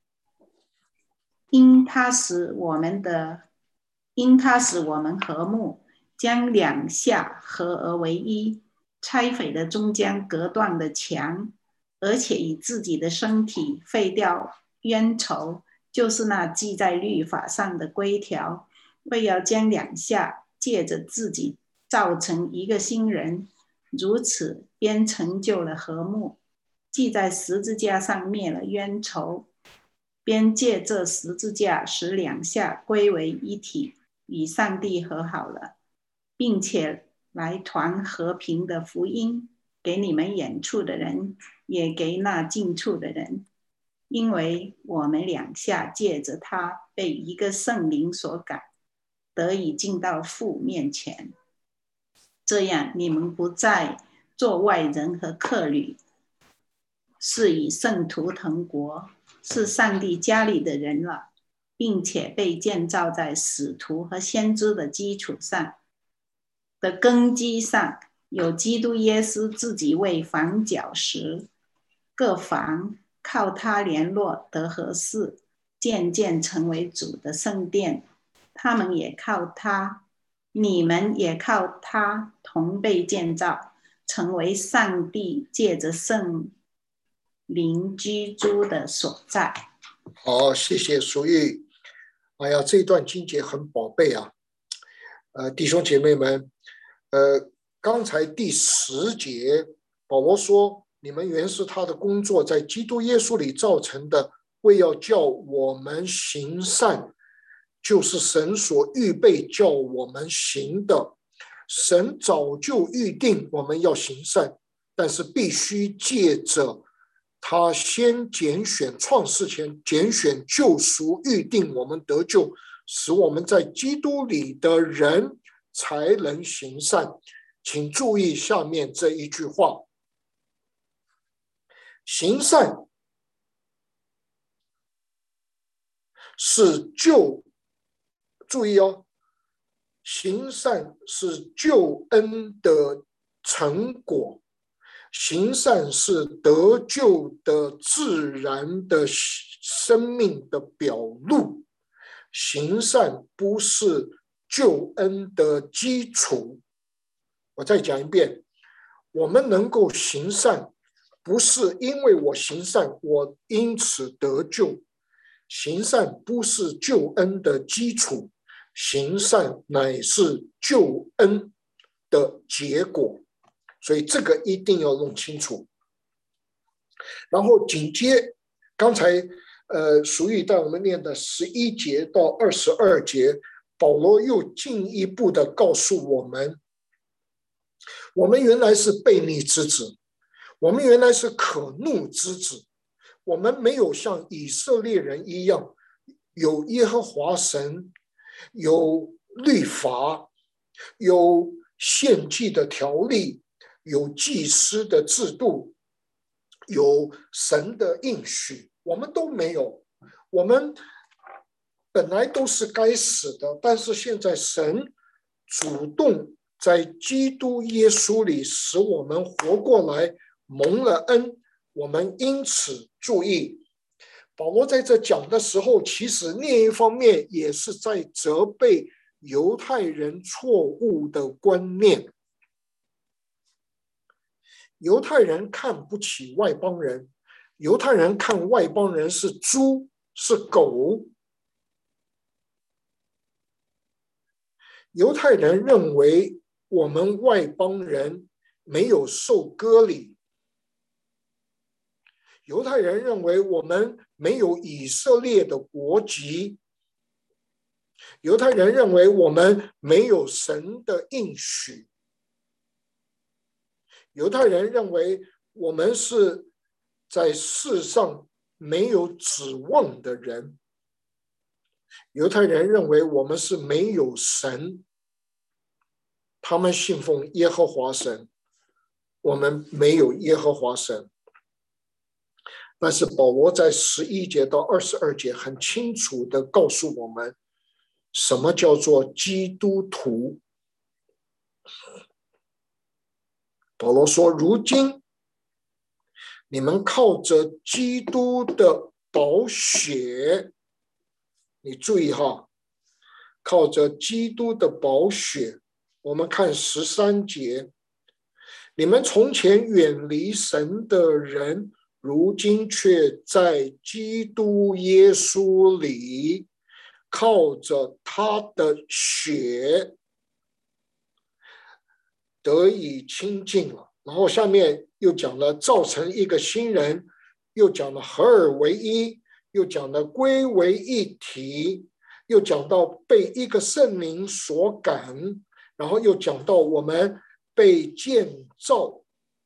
因他使我们的，因他使我们和睦，将两下合而为一，拆毁了中间隔断的墙，而且以自己的身体废掉冤仇，就是那记在律法上的规条，为要将两下借着自己造成一个新人，如此便成就了和睦。既在十字架上灭了冤仇，便借这十字架使两下归为一体，与上帝和好了，并且来传和平的福音给你们远处的人，也给那近处的人。因为我们两下借着他被一个圣灵所感，得以进到父面前。这样你们不再做外人和客旅，是以圣徒同国，是上帝家里的人了，并且被建造在使徒和先知的基础上的根基上，有基督耶稣自己为房角石，各房靠他联络得合适，渐渐成为主的圣殿。 他们也靠他，你们也靠他同被建造，成为上帝借着圣灵居住的所在。 好，谢谢淑玉。哎呀，这段经节很宝贝啊。呃，弟兄姐妹们，呃，刚才第十节，保罗说，你们原是他的工作，在基督耶稣里造成的，为要叫我们行善，就是神所预备叫我们行的。神早就预定我们要行善，但是必须借着他先拣选，创世前拣选救赎，预定我们得救，使我们在基督里的人才能行善。请注意下面这一句话，行善是救，注意哦，行善是救恩的成果，行善是得救的自然的生命的表露，行善不是救恩的基础。我再讲一遍，我们能够行善，不是因为我行善，我因此得救。行善不是救恩的基础，行善乃是救恩的结果。所以这个一定要弄清楚。然后紧接刚才呃，淑玉带我们念的十一节到二十二节，保罗又进一步的告诉我们，我们原来是悖逆之子，我们原来是可怒之子，我们没有像以色列人一样有耶和华神，有律法，有献祭的条例，有祭司的制度，有神的应许，我们都没有。我们本来都是该死的，但是现在神主动在基督耶稣里使我们活过来，蒙了恩。我们因此注意，保罗在这讲的时候，其实另一方面也是在责备犹太人错误的观念。犹太人看不起外邦人，犹太人看外邦人是猪是狗，犹太人认为我们外邦人没有受割礼，犹太人认为我们没有以色列的国籍，犹太人认为我们没有神的应许，犹太人认为我们是在世上没有指望的人，犹太人认为我们是没有神，他们信奉耶和华神，我们没有耶和华神。但是保罗在十一节到二十二节很清楚地告诉我们，什么叫做基督徒。保罗说，如今你们靠着基督的宝血，你注意哈，靠着基督的宝血。我们看十三节，你们从前远离神的人，如今却在基督耶稣里，靠着他的血得以亲近了。然后下面又讲了造成一个新人，又讲了合而为一，又讲了归为一体，又讲到被一个圣灵所感，然后又讲到我们被建造，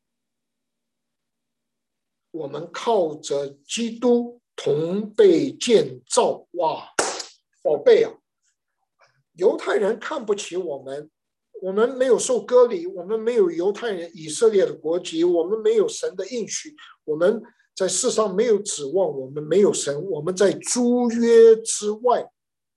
我们靠着基督同被建造。哇，宝贝啊！犹太人看不起我们，我们没有受割礼，我们没有犹太人以色列的国籍，我们没有神的应许，我们在世上没有指望，我们没有神，我们在诸约之外。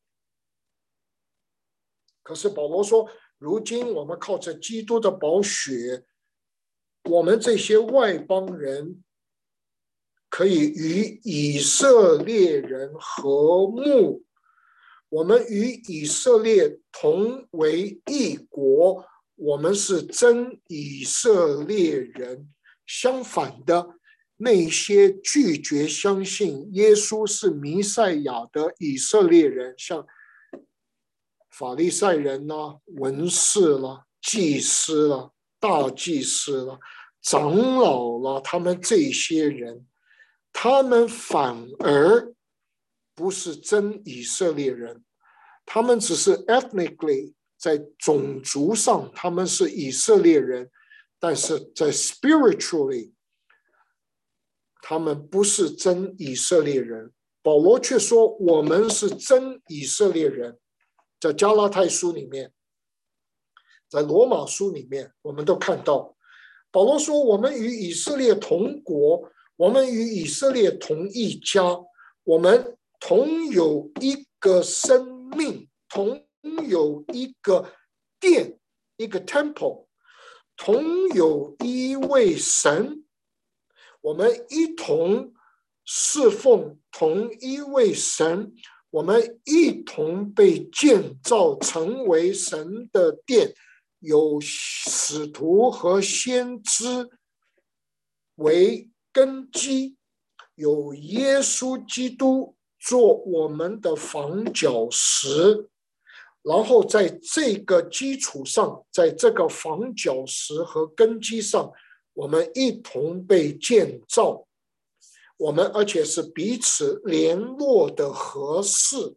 可是保罗说，如今我们靠着基督的宝血，我们这些外邦人可以与以色列人和睦， 我们与以色列同为一国，我们是真以色列人。相反的，那些拒绝相信耶稣是弥赛亚的以色列人，像法利赛人啦、文士啦、祭司啦、大祭司啦、长老啦，他们这些人，他们反而不是真以色列人，他们只是 ethnically 在种族上他们是以色列人，但是在 spiritually 他们不是真以色列人。保罗却说我们是真以色列人，在加拉太书里面，在罗马书里面，我们都看到保罗说我们与以色列同国，我们与以色列同一家，我们同有一个生命，同有一个殿，一个 temple， 同有一位神，我们一同侍奉同一位神，我们一同被建造成为神的殿，有使徒和先知为根基，有耶稣基督做我们的房角石，然后在这个基础上，在这个房角石和根基上，我们一同被建造，我们而且是彼此联络的合适。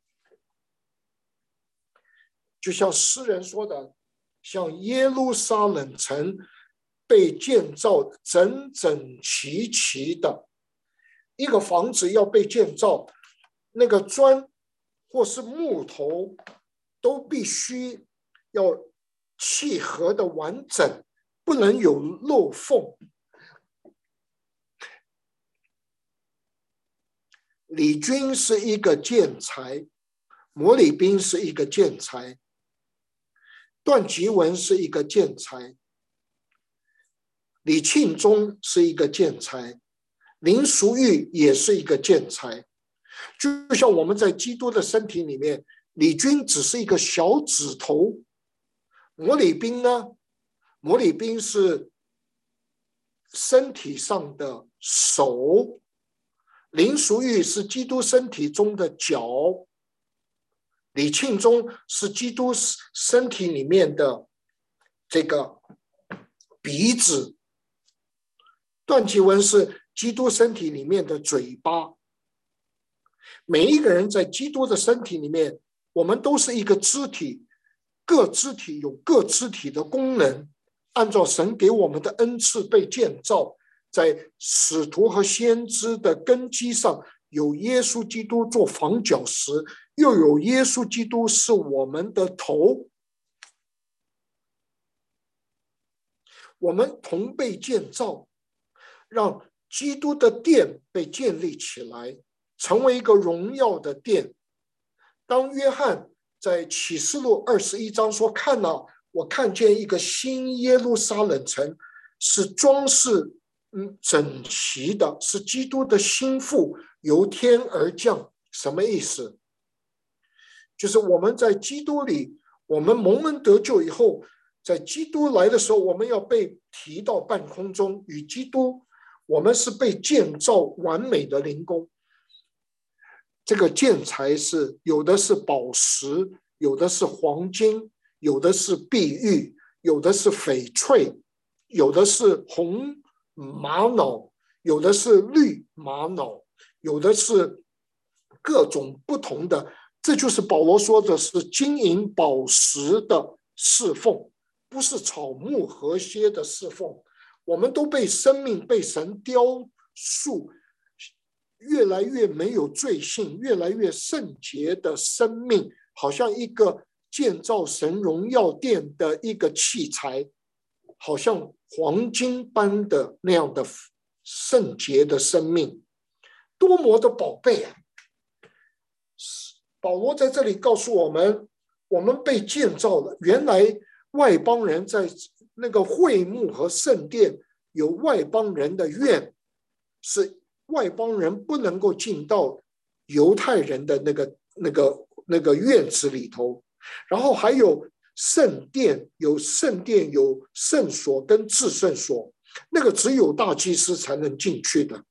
就像诗人说的，像耶路撒冷城被建造整整齐齐的，一个房子要被建造，那个砖或是木头都必须要契合的完整，不能有漏缝。李军是一个建材，摩里宾是一个建材，段吉文是一个建材，李庆忠是一个建材，林淑玉也是一个建材。就像我们在基督的身体里面，李军只是一个小指头，摩里宾呢？摩里宾是身体上的手，林淑玉是基督身体中的脚，李庆忠是基督身体里面的这个鼻子，段吉文是基督身体里面的嘴巴。每一个人在基督的身体里面，我们都是一个肢体，各肢体有各肢体的功能，按照神给我们的恩赐被建造，在使徒和先知的根基上，有耶稣基督做房角石，又有耶稣基督是我们的头，我们同被建造，让基督的殿被建立起来，成为一个荣耀的殿。当约翰在启示录二十一章说，看啊，我看见一个新耶路撒冷城，是装饰嗯整齐的，是基督的心腹由天而降。什么意思？就是我们在基督里，我们蒙恩得救以后，在基督来的时候，我们要被提到半空中，与基督，我们是被建造完美的灵宫。这个建材是有的是宝石，有的是黄金，有的是碧玉，有的是翡翠，有的是红玛瑙，有的是绿玛瑙，有的是各种不同的。这就是保罗说的是金银宝石的侍奉，不是草木和谐的侍奉。我们都被生命被神雕塑，越来越没有罪性，越来越圣洁的生命，好像一个建造神荣耀殿的一个器材，好像黄金般的那样的圣洁的生命，多么的宝贝啊！保罗在这里告诉我们，我们被建造了。原来外邦人在那个会幕和圣殿有外邦人的院，是外邦人不能够进到犹太人的那个那个那个院子里头，然后还有圣殿，有圣殿，有圣所跟至圣所，那个只有大祭司才能进去的。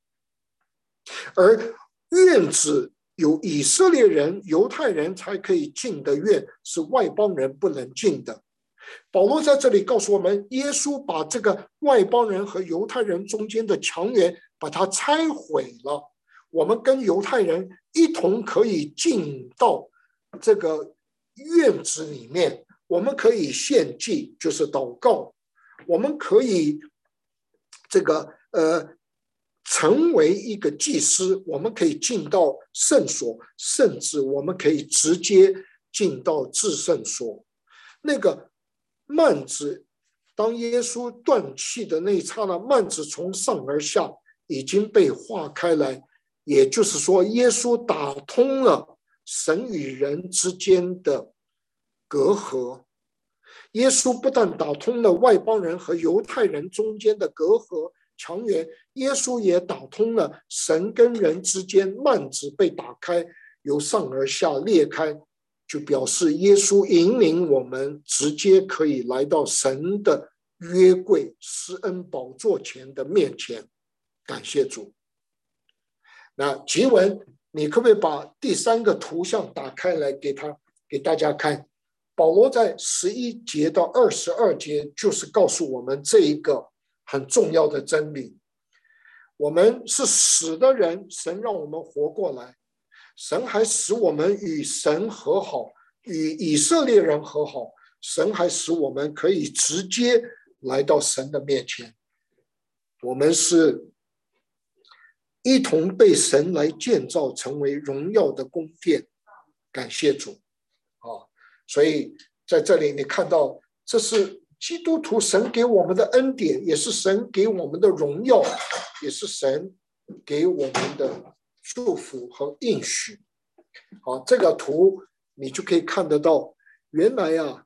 而院子有以色列人、犹太人才可以进的院，是外邦人不能进的。保罗在这里告诉我们，耶稣把这个外邦人和犹太人中间的墙垣把它拆毁了，我们跟犹太人一同可以进到这个院子里面，我们可以献祭，就是祷告，我们可以这个呃成为一个祭司，我们可以进到圣所，甚至我们可以直接进到至圣所。那个幔子，当耶稣断气的那一刹那，幔子从上而下已经被划开来，也就是说，耶稣打通了神与人之间的隔阂。耶稣不但打通了外邦人和犹太人中间的隔阂墙垣，耶稣也打通了神跟人之间幔子被打开，由上而下裂开，就表示耶稣引领我们直接可以来到神的约柜施恩宝座前的面前。感谢主。那吉文，你可不可以把第三个图像打开来给他给大家看？保罗在十一节到二十二节就是告诉我们这一个很重要的真理。我们是死的人，神让我们活过来，神还使我们与神和好，与以色列人和好，神还使我们可以直接来到神的面前。我们是一同被神来建造成为荣耀的宫殿，感谢主啊！所以在这里你看到，这是基督徒神给我们的恩典，也是神给我们的荣耀，也是神给我们的祝福和应许。好，这个图你就可以看得到，原来啊，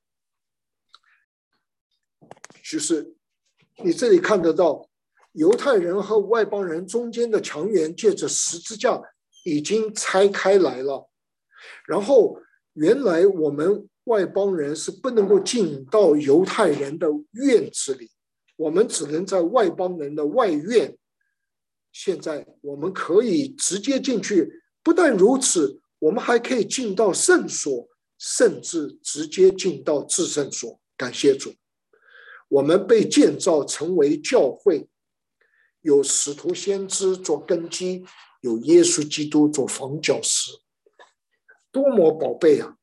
就是你这里看得到犹太人和外邦人中间的墙垣借着十字架已经拆开来了，然后原来我们外邦人是不能够进到犹太人的院子里，我们只能在外邦人的外院。现在我们可以直接进去，不但如此，我们还可以进到圣所，甚至直接进到至圣所。感谢主，我们被建造成为教会，有使徒先知做根基，有耶稣基督做房角石，多么宝贝啊！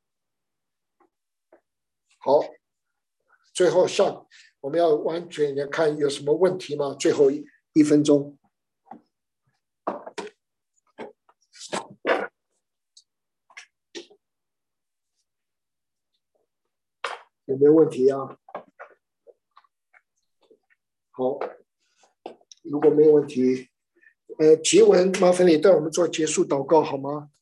好，最后下我们要完全的看有什么问题吗？最后 一, 一分钟。有没有问题啊？好，如果没有问题，呃，吉文，麻烦你带我们做结束祷告好吗？